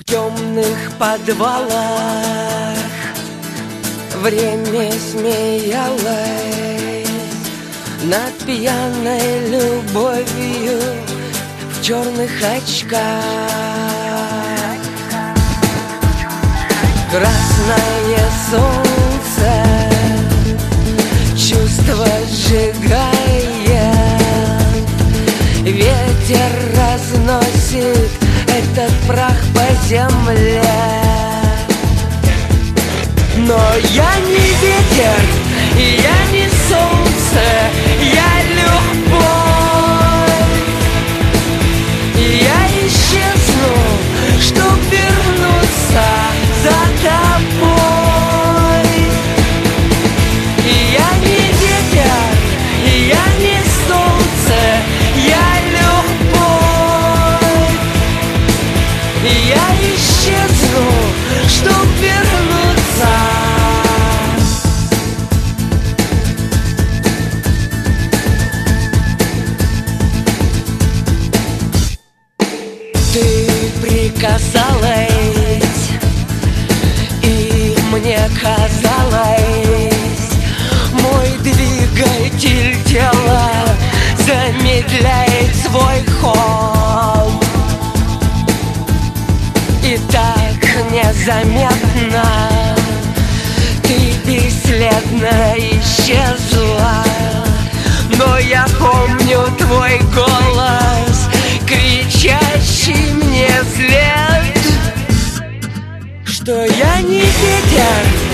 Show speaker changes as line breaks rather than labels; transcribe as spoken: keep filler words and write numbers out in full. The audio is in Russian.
темных подвалах время смеялось над пьяной любовью в черных очках. Красное солнце чувство сжигает, ветер разносит этот прах по земле. Но я не ветер, и я не солнце, я любовь. И я исчезну, чтоб вернуться за тобой. И я не ветер, и я не солнце, я любовь. И я исчезну, чтоб вернуться. Ты прикасалась, и мне казалось, мой двигатель тела замедляет свой ход. И так незаметно ты бесследно исчезла. Но я помню твой голос, кричащий мне вслед, что я не ветер,